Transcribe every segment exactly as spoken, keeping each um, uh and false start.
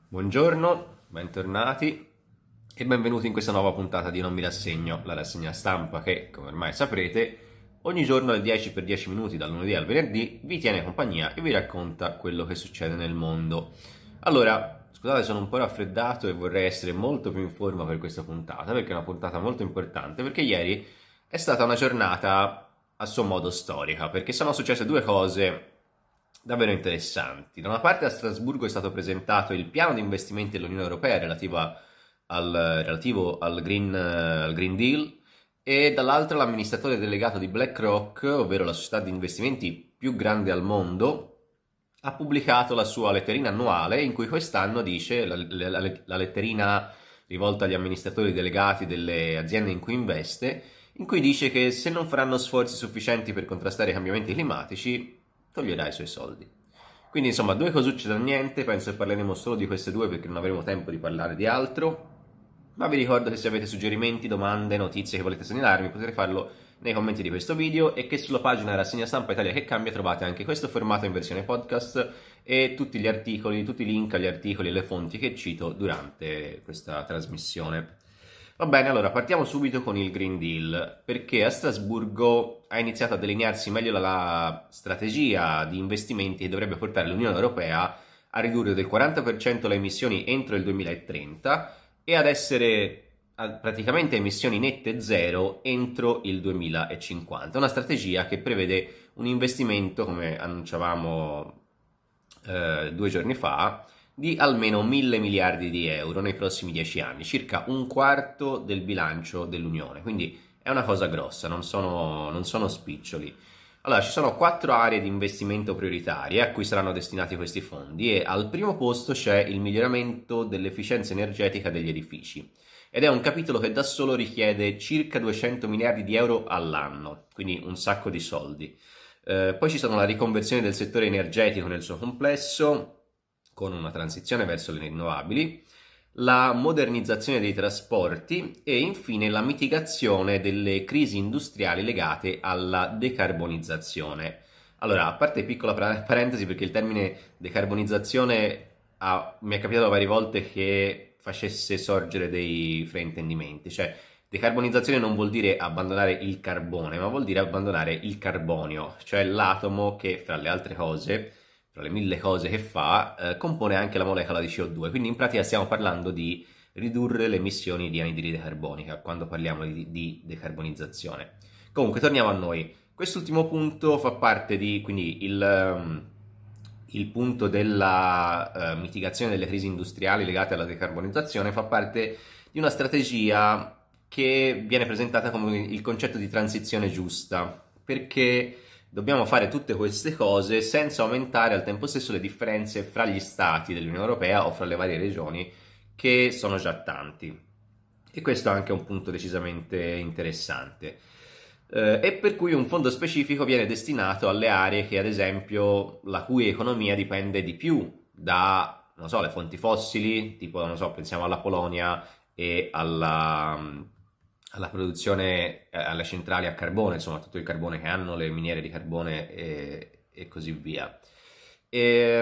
Buongiorno, bentornati e benvenuti in questa nuova puntata di Non mi rassegno, la rassegna stampa che, come ormai saprete, ogni giorno alle dieci per dieci minuti dal lunedì al venerdì vi tiene compagnia e vi racconta quello che succede nel mondo. Allora, scusate, sono un po' raffreddato e vorrei essere molto più in forma per questa puntata, perché è una puntata molto importante, perché ieri è stata una giornata a suo modo storica, perché sono successe due cose davvero interessanti. Da una parte a Strasburgo è stato presentato il piano di investimenti dell'Unione Europea relativo al, relativo al Green, al Green Deal, e dall'altra l'amministratore delegato di BlackRock, ovvero la società di investimenti più grande al mondo, ha pubblicato la sua letterina annuale in cui quest'anno dice, la, la, la letterina rivolta agli amministratori delegati delle aziende in cui investe, in cui dice che se non faranno sforzi sufficienti per contrastare i cambiamenti climatici, toglierà i suoi soldi. Quindi insomma, due cosucce da niente, penso che parleremo solo di queste due perché non avremo tempo di parlare di altro, ma vi ricordo che se avete suggerimenti, domande, notizie che volete segnalarmi potete farlo nei commenti di questo video e che sulla pagina Rassegna Stampa Italia che cambia trovate anche questo formato in versione podcast e tutti gli articoli, tutti i link agli articoli e le fonti che cito durante questa trasmissione. Va bene, allora partiamo subito con il Green Deal, perché a Strasburgo ha iniziato a delinearsi meglio la, la strategia di investimenti che dovrebbe portare l'Unione Europea a ridurre del quaranta per cento le emissioni entro il duemilatrenta e ad essere a praticamente emissioni nette zero entro il duemilacinquanta. Una strategia che prevede un investimento, come annunciavamo eh, due giorni fa, di almeno mille miliardi di euro nei prossimi dieci anni, circa un quarto del bilancio dell'Unione, quindi è una cosa grossa, non sono, non sono spiccioli. Allora, ci sono quattro aree di investimento prioritarie a cui saranno destinati questi fondi e al primo posto c'è il miglioramento dell'efficienza energetica degli edifici ed è un capitolo che da solo richiede circa duecento miliardi di euro all'anno, quindi un sacco di soldi. Eh, poi ci sono la riconversione del settore energetico nel suo complesso, con una transizione verso le rinnovabili, la modernizzazione dei trasporti e infine la mitigazione delle crisi industriali legate alla decarbonizzazione. Allora, a parte piccola parentesi perché il termine decarbonizzazione ha, mi è capitato varie volte che facesse sorgere dei fraintendimenti, cioè decarbonizzazione non vuol dire abbandonare il carbone, ma vuol dire abbandonare il carbonio, cioè l'atomo che fra le altre cose, tra le mille cose che fa, eh, compone anche la molecola di C O due, quindi in pratica stiamo parlando di ridurre le emissioni di anidride carbonica quando parliamo di, di decarbonizzazione. Comunque torniamo a noi. Quest'ultimo punto fa parte di, quindi il, um, il punto della uh, mitigazione delle crisi industriali legate alla decarbonizzazione fa parte di una strategia che viene presentata come il concetto di transizione giusta, perché dobbiamo fare tutte queste cose senza aumentare al tempo stesso le differenze fra gli stati dell'Unione Europea o fra le varie regioni, che sono già tanti. E questo è anche un punto decisamente interessante. Eh, e per cui un fondo specifico viene destinato alle aree che, ad esempio, la cui economia dipende di più da, non so, le fonti fossili, tipo, non so, pensiamo alla Polonia e alla alla produzione, alle centrali a carbone, insomma tutto il carbone che hanno, le miniere di carbone e, e così via. E,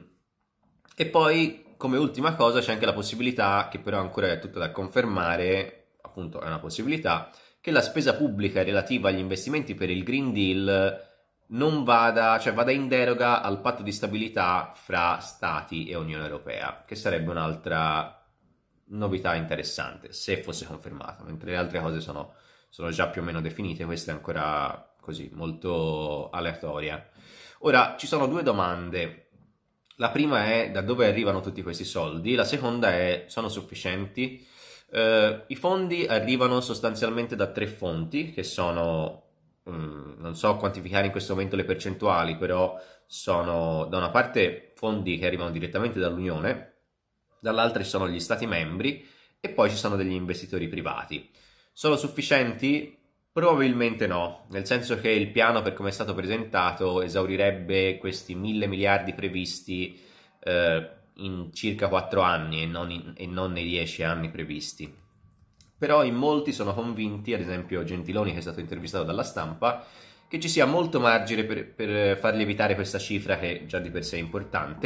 e poi come ultima cosa c'è anche la possibilità, che però ancora è tutta da confermare, appunto è una possibilità, che la spesa pubblica relativa agli investimenti per il Green Deal non vada, cioè vada in deroga al patto di stabilità fra Stati e Unione Europea, che sarebbe un'altra novità interessante se fosse confermata, mentre le altre cose sono, sono già più o meno definite, questa è ancora così molto aleatoria. Ora ci sono due domande. La prima è da dove arrivano tutti questi soldi, la seconda è sono sufficienti? Eh, I fondi arrivano sostanzialmente da tre fonti che sono, mh, non so quantificare in questo momento le percentuali, però sono da una parte fondi che arrivano direttamente dall'Unione, dall'altra ci sono gli stati membri e poi ci sono degli investitori privati. Sono sufficienti? Probabilmente no, nel senso che il piano, per come è stato presentato, esaurirebbe questi mille miliardi previsti eh, in circa quattro anni e non, in, e non nei dieci anni previsti. Però in molti sono convinti, ad esempio Gentiloni, che è stato intervistato dalla Stampa, che ci sia molto margine per, per far lievitare questa cifra che già di per sé è importante,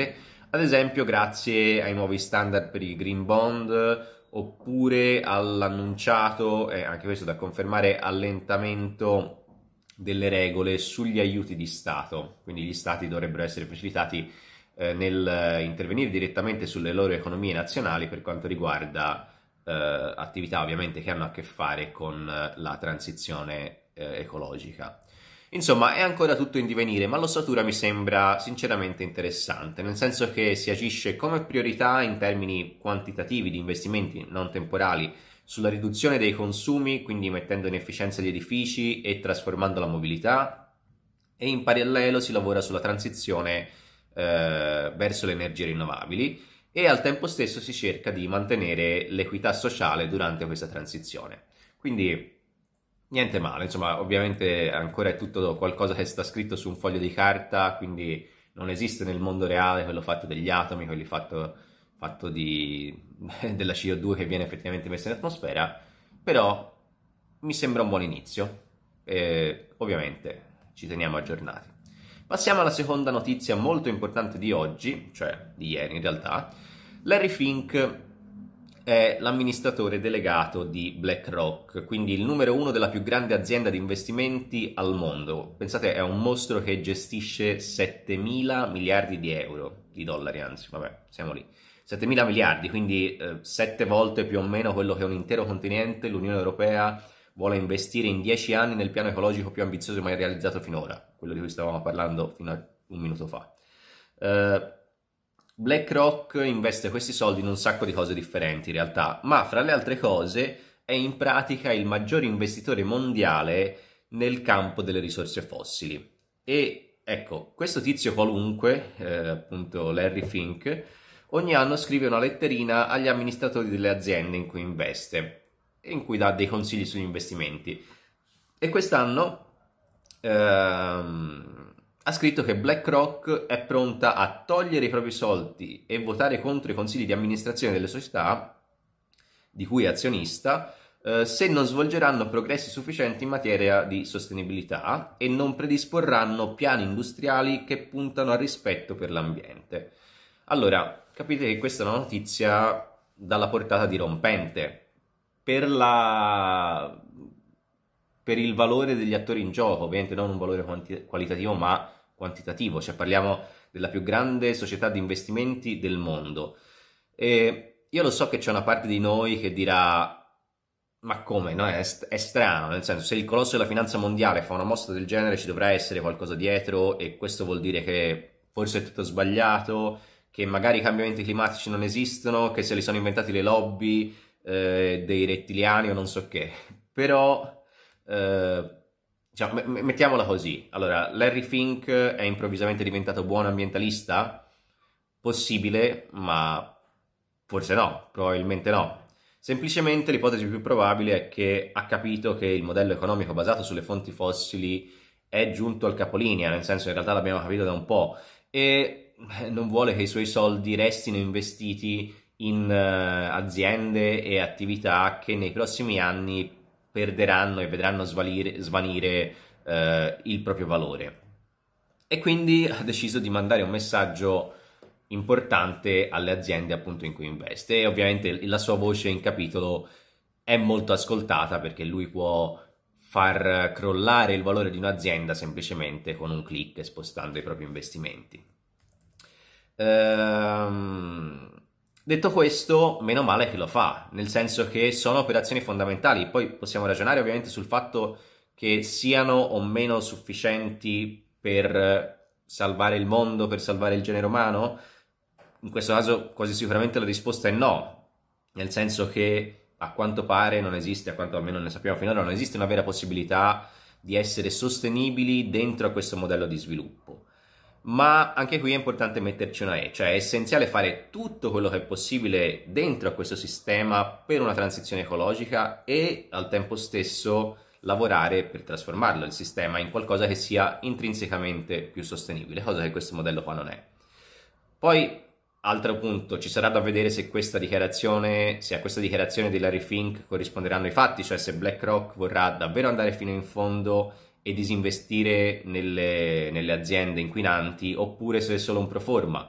Ad esempio grazie ai nuovi standard per i green bond oppure all'annunciato, e anche questo da confermare, allentamento delle regole sugli aiuti di Stato. Quindi gli Stati dovrebbero essere facilitati eh, nel intervenire direttamente sulle loro economie nazionali per quanto riguarda eh, attività ovviamente che hanno a che fare con eh, la transizione eh, ecologica. Insomma, è ancora tutto in divenire, ma l'ossatura mi sembra sinceramente interessante, nel senso che si agisce come priorità in termini quantitativi di investimenti non temporali sulla riduzione dei consumi, quindi mettendo in efficienza gli edifici e trasformando la mobilità, e in parallelo si lavora sulla transizione eh, verso le energie rinnovabili e al tempo stesso si cerca di mantenere l'equità sociale durante questa transizione. Quindi niente male, insomma, ovviamente ancora è tutto qualcosa che sta scritto su un foglio di carta, quindi non esiste nel mondo reale quello fatto degli atomi, quello fatto, fatto di, della C O due che viene effettivamente messa in atmosfera, però mi sembra un buon inizio e ovviamente ci teniamo aggiornati. Passiamo alla seconda notizia molto importante di oggi, cioè di ieri in realtà. Larry Fink è l'amministratore delegato di BlackRock, quindi il numero uno della più grande azienda di investimenti al mondo. Pensate, è un mostro che gestisce settemila miliardi di euro, di dollari anzi, vabbè, siamo lì. settemila miliardi, quindi eh, sette volte più o meno quello che un intero continente, l'Unione Europea, vuole investire in dieci anni nel piano ecologico più ambizioso mai realizzato finora, quello di cui stavamo parlando fino a un minuto fa. Uh, BlackRock investe questi soldi in un sacco di cose differenti in realtà, ma fra le altre cose è in pratica il maggior investitore mondiale nel campo delle risorse fossili. E ecco, questo tizio qualunque, eh, appunto Larry Fink, ogni anno scrive una letterina agli amministratori delle aziende in cui investe, in cui dà dei consigli sugli investimenti. E quest'anno ehm, ha scritto che BlackRock è pronta a togliere i propri soldi e votare contro i consigli di amministrazione delle società di cui è azionista eh, se non svolgeranno progressi sufficienti in materia di sostenibilità e non predisporranno piani industriali che puntano al rispetto per l'ambiente. Allora, capite che questa è una notizia dalla portata dirompente. Per, la... per il valore degli attori in gioco, ovviamente non un valore quanti... qualitativo ma quantitativo, cioè parliamo della più grande società di investimenti del mondo. E io lo so che c'è una parte di noi che dirà ma come, no? È, è strano, nel senso, se il colosso della finanza mondiale fa una mossa del genere ci dovrà essere qualcosa dietro e questo vuol dire che forse è tutto sbagliato, che magari i cambiamenti climatici non esistono, che se li sono inventati le lobby eh, dei rettiliani o non so che. Però eh, diciamo, m- mettiamola così. Allora, Larry Fink è improvvisamente diventato buon ambientalista? Possibile, ma forse no, probabilmente no. Semplicemente l'ipotesi più probabile è che ha capito che il modello economico basato sulle fonti fossili è giunto al capolinea, nel senso in realtà l'abbiamo capito da un po', e non vuole che i suoi soldi restino investiti in uh, aziende e attività che nei prossimi anni perderanno e vedranno svalire, svanire uh, il proprio valore. E quindi ha deciso di mandare un messaggio importante alle aziende appunto in cui investe e ovviamente la sua voce in capitolo è molto ascoltata perché lui può far crollare il valore di un'azienda semplicemente con un click spostando i propri investimenti. Ehm, detto questo, meno male che lo fa, nel senso che sono operazioni fondamentali. Poi possiamo ragionare ovviamente sul fatto che siano o meno sufficienti per salvare il mondo, per salvare il genere umano. In questo caso quasi sicuramente la risposta è no, nel senso che a quanto pare non esiste, a quanto almeno ne sappiamo finora, non esiste una vera possibilità di essere sostenibili dentro a questo modello di sviluppo. Ma anche qui è importante metterci una E, cioè è essenziale fare tutto quello che è possibile dentro a questo sistema per una transizione ecologica e al tempo stesso lavorare per trasformarlo il sistema in qualcosa che sia intrinsecamente più sostenibile, cosa che questo modello qua non è. Poi, altro punto, ci sarà da vedere se questa dichiarazione, se a questa dichiarazione di Larry Fink corrisponderanno i fatti, cioè se BlackRock vorrà davvero andare fino in fondo e disinvestire nelle, nelle aziende inquinanti oppure se è solo un proforma.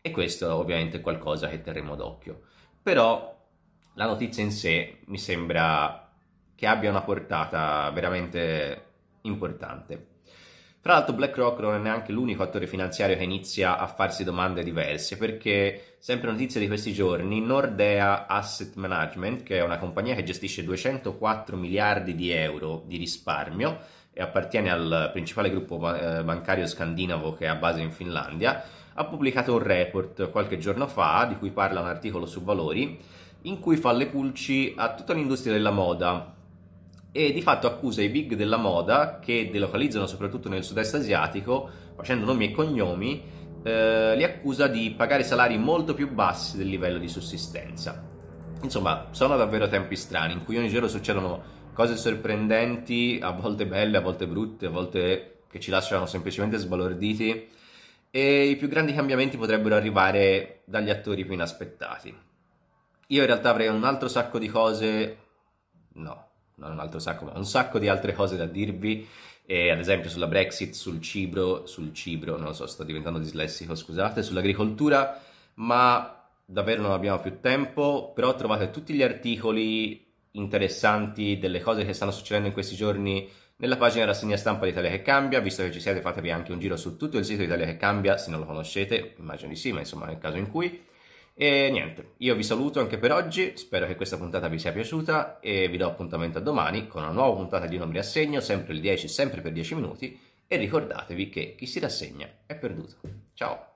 e questo ovviamente è qualcosa che terremo d'occhio. Però la notizia in sé mi sembra che abbia una portata veramente importante. Tra l'altro BlackRock non è neanche l'unico attore finanziario che inizia a farsi domande diverse, perché sempre notizia di questi giorni, Nordea Asset Management, che è una compagnia che gestisce duecentoquattro miliardi di euro di risparmio e appartiene al principale gruppo bancario scandinavo che ha base in Finlandia, ha pubblicato un report qualche giorno fa, di cui parla un articolo su Valori, in cui fa le pulci a tutta l'industria della moda e di fatto accusa i big della moda, che delocalizzano soprattutto nel sud-est asiatico, facendo nomi e cognomi, eh, li accusa di pagare salari molto più bassi del livello di sussistenza. Insomma, sono davvero tempi strani, in cui ogni giorno succedono cose sorprendenti, a volte belle, a volte brutte, a volte che ci lasciano semplicemente sbalorditi, e i più grandi cambiamenti potrebbero arrivare dagli attori più inaspettati. Io in realtà avrei un altro sacco di cose, no, non un altro sacco, ma un sacco di altre cose da dirvi, e ad esempio sulla Brexit, sul cibo, sul cibo, non lo so, sto diventando dislessico, scusate, sull'agricoltura, ma davvero non abbiamo più tempo. Però trovate tutti gli articoli interessanti delle cose che stanno succedendo in questi giorni nella pagina Rassegna Stampa di Italia che Cambia. Visto che ci siete, fatevi anche un giro su tutto il sito di Italia che Cambia, se non lo conoscete, immagino di sì, ma insomma nel caso in cui. E niente, io vi saluto anche per oggi, spero che questa puntata vi sia piaciuta e vi do appuntamento a domani con una nuova puntata di Non mi rassegno, sempre alle dieci, sempre per dieci minuti, e ricordatevi che chi si rassegna è perduto. Ciao!